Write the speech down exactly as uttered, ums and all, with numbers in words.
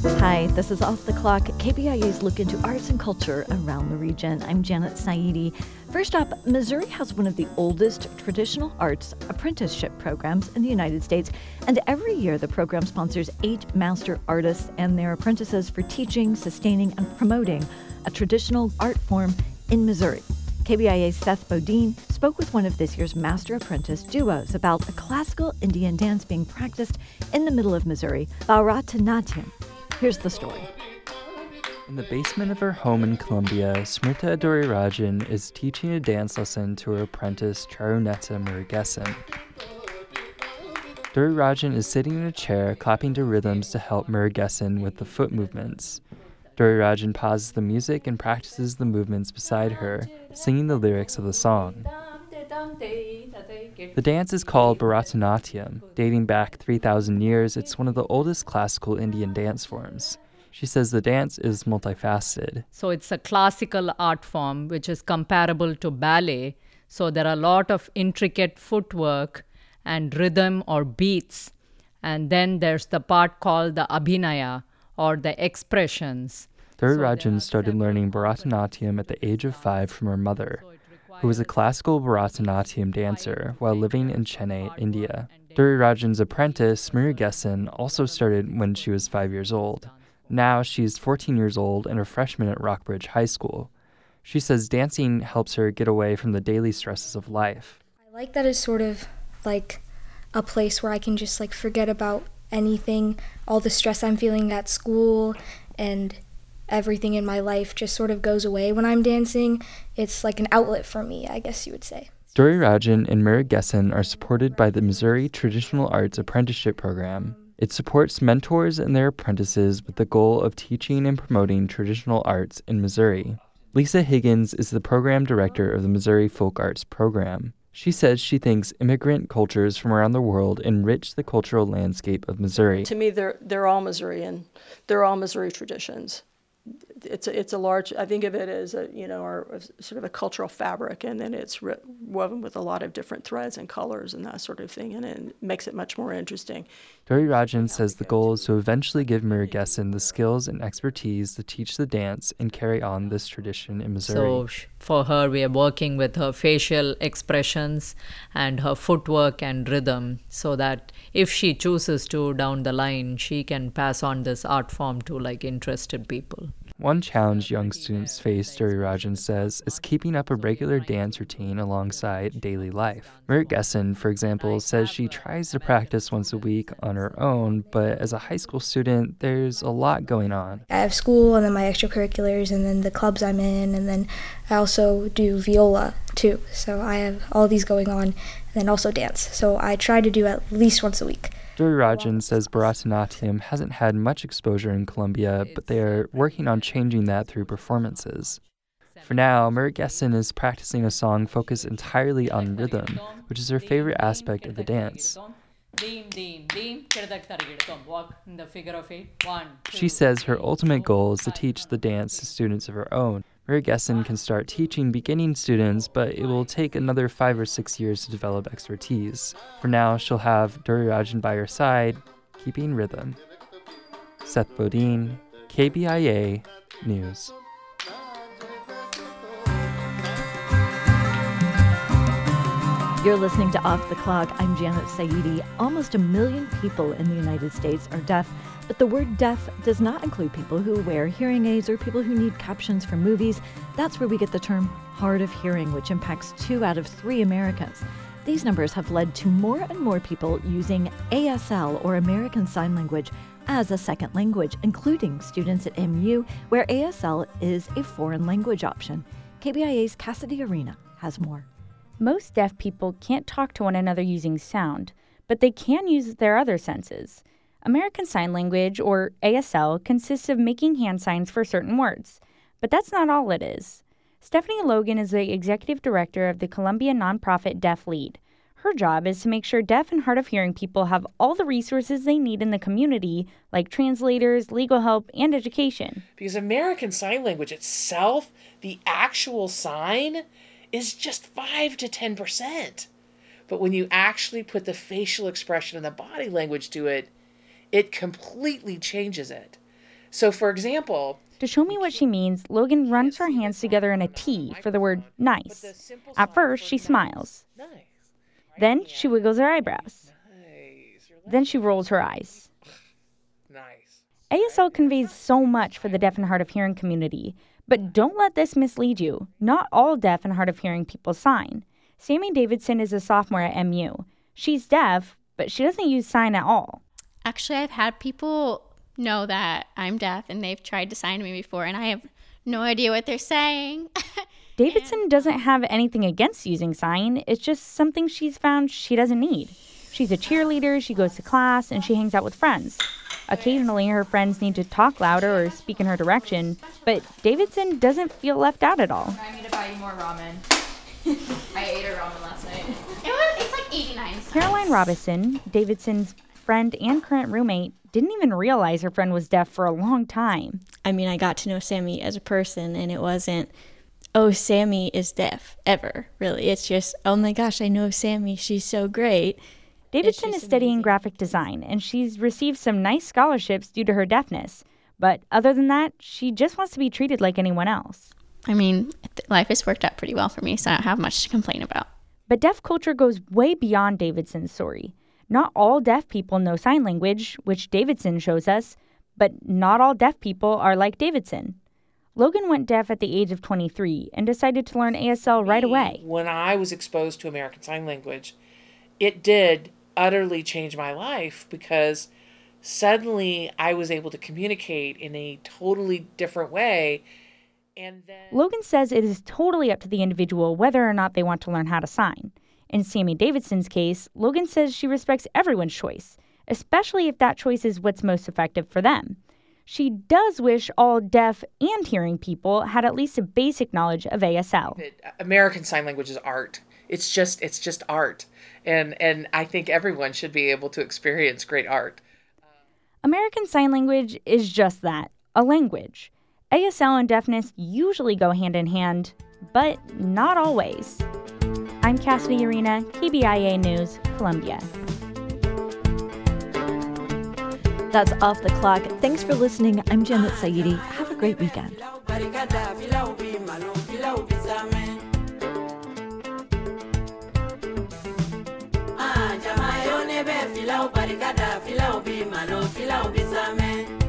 Hi, this is Off the Clock, K B I A's look into arts and culture around the region. I'm Janet Saidi. First up, Missouri has one of the oldest traditional arts apprenticeship programs in the United States, and every year the program sponsors eight master artists and their apprentices for teaching, sustaining, and promoting a traditional art form in Missouri. K B I A's Seth Bodine spoke with one of this year's master apprentice duos about a classical Indian dance being practiced in the middle of Missouri, Bharatanatyam. Here's the story. In the basement of her home in Columbia, Smrita Dorirajan is teaching a dance lesson to her apprentice Charunetta Murugesan. Dorirajan is sitting in a chair, clapping to rhythms to help Murugesan with the foot movements. Dorirajan pauses the music and practices the movements beside her, singing the lyrics of the song. The dance is called Bharatanatyam. Dating back three thousand years, it's one of the oldest classical Indian dance forms. She says the dance is multifaceted. So it's a classical art form which is comparable to ballet. So there are a lot of intricate footwork and rhythm or beats. And then there's the part called the abhinaya, or the expressions. Dorirajan started learning Bharatanatyam at the age of five from her mother, who was a classical Bharatanatyam dancer while living in Chennai, India. Dorirajan's apprentice, Murugesan, also started when she was five years old. Now she's fourteen years old and a freshman at Rockbridge High School. She says dancing helps her get away from the daily stresses of life. I like that it's sort of like a place where I can just like forget about anything, all the stress I'm feeling at school and everything in my life just sort of goes away when I'm dancing. It's like an outlet for me, I guess you would say. Dorirajan and Murugesan are supported by the Missouri Traditional Arts Apprenticeship Program. It supports mentors and their apprentices with the goal of teaching and promoting traditional arts in Missouri. Lisa Higgins is the program director of the Missouri Folk Arts Program. She says she thinks immigrant cultures from around the world enrich the cultural landscape of Missouri. To me, they're they're all Missourian. They're all Missouri traditions. It's a, it's a large, I think of it as a, you know, our, a, sort of a cultural fabric, and then it's re- woven with a lot of different threads and colors and that sort of thing, and it makes it much more interesting. Dorirajan says the goal is to eventually give Murugesan the skills and expertise to teach the dance and carry on this tradition in Missouri. So for her, we are working with her facial expressions and her footwork and rhythm, so that if she chooses to down the line, she can pass on this art form to like interested people. One challenge young students face, Dorirajan says, is keeping up a regular dance routine alongside daily life. Murugesan, for example, says she tries to practice once a week on her own, but as a high school student, there's a lot going on. I have school and then my extracurriculars and then the clubs I'm in, and then I also do viola too. So I have all these going on, and then also dance. So I try to do at least once a week. Dorirajan says Bharatanatyam hasn't had much exposure in Columbia, but they are working on changing that through performances. For now, Murugesan is practicing a song focused entirely on rhythm, which is her favorite aspect of the dance. She says her ultimate goal is to teach the dance to students of her own. Murugesan can start teaching beginning students, but it will take another five or six years to develop expertise. For now, she'll have Dorirajan by her side, keeping rhythm. Seth Bodine, K B I A News. You're listening to Off the Clock. I'm Janet Saidi. Almost a million people in the United States are deaf, but the word deaf does not include people who wear hearing aids or people who need captions for movies. That's where we get the term hard of hearing, which impacts two out of three Americans. These numbers have led to more and more people using A S L, or American Sign Language, as a second language, including students at M U, where A S L is a foreign language option. K B I A's Cassidy Arena has more. Most deaf people can't talk to one another using sound, but they can use their other senses. American Sign Language, or A S L, consists of making hand signs for certain words. But that's not all it is. Stephanie Logan is the executive director of the Columbia nonprofit Deaf Lead. Her job is to make sure deaf and hard of hearing people have all the resources they need in the community, like translators, legal help, and education. Because American Sign Language itself, the actual sign, is just five to ten percent. But when you actually put the facial expression and the body language to it, it completely changes it. So, for example, to show me what she means, Logan runs her hands together in a T for the word nice. At first, she smiles. Then she wiggles her eyebrows. Then she rolls her eyes. Nice. A S L conveys so much for the deaf and hard of hearing community, but don't let this mislead you. Not all deaf and hard of hearing people sign. Sammy Davidson is a sophomore at M U. She's deaf, but she doesn't use sign at all. Actually, I've had people know that I'm deaf and they've tried to sign to me before, and I have no idea what they're saying. Davidson and... doesn't have anything against using sign. It's just something she's found she doesn't need. She's a cheerleader, she goes to class, and she hangs out with friends. Occasionally, her friends need to talk louder or speak in her direction, but Davidson doesn't feel left out at all. I need to buy you more ramen. I ate a ramen last night. It was, it's like eighty-nine cents. Caroline Robison, Davidson's friend and current roommate, didn't even realize her friend was deaf for a long time. I mean, I got to know Sammy as a person, and it wasn't, oh, Sammy is deaf, ever, really. It's just, oh my gosh, I know Sammy, she's so great. Davidson is studying amazing. graphic design, and she's received some nice scholarships due to her deafness. But other than that, she just wants to be treated like anyone else. I mean, life has worked out pretty well for me, so I don't have much to complain about. But deaf culture goes way beyond Davidson's story. Not all deaf people know sign language, which Davidson shows us, but not all deaf people are like Davidson. Logan went deaf at the age of twenty-three and decided to learn A S L right away. When I was exposed to American Sign Language, it did utterly change my life because suddenly I was able to communicate in a totally different way. And then Logan says it is totally up to the individual whether or not they want to learn how to sign. In Sammy Davidson's case, Logan says she respects everyone's choice, especially if that choice is what's most effective for them. She does wish all deaf and hearing people had at least a basic knowledge of A S L. American Sign Language is art. It's just it's just art. And and I think everyone should be able to experience great art. American Sign Language is just that, a language. A S L and deafness usually go hand in hand, but not always. I'm Cassidy Arena, K B I A News, Columbia. That's Off the Clock. Thanks for listening. I'm Janet Saidi. Have a great weekend. Filau barikada filau bi malo filau bizame